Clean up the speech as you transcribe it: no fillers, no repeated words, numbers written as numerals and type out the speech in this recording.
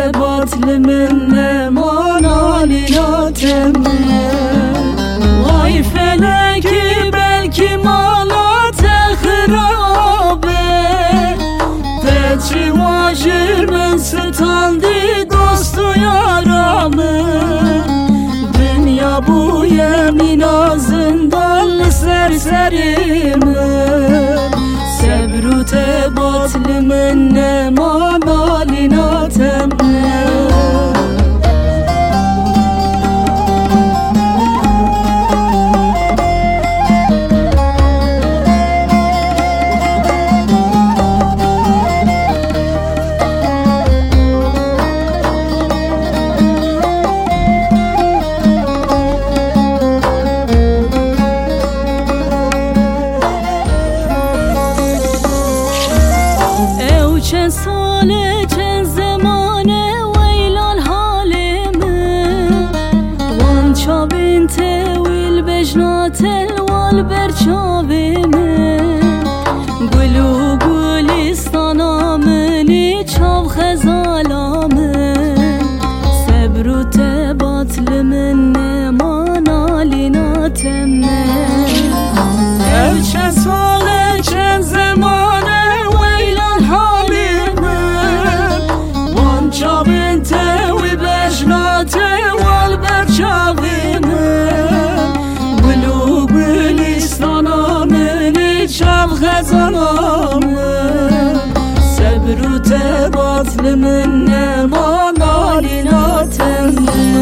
باطل من نمان آلیناتم وای فلکی بلکی مالات خرابه پچی واجر من ستاندی دوست و یارامه دنیا بو یمینا زندان سرسریمه سبروت باطل من نمان آلیناتم چند ساله چند زمانه ویلان حالمه وان چابین تویل بجنات الوال برچاومه گلو گلستانا منی چاو خزالامه صبرو تباطل من نمان آلیناتمه چند ساله چند زمانه صبروت باطل من نمان آلیناتم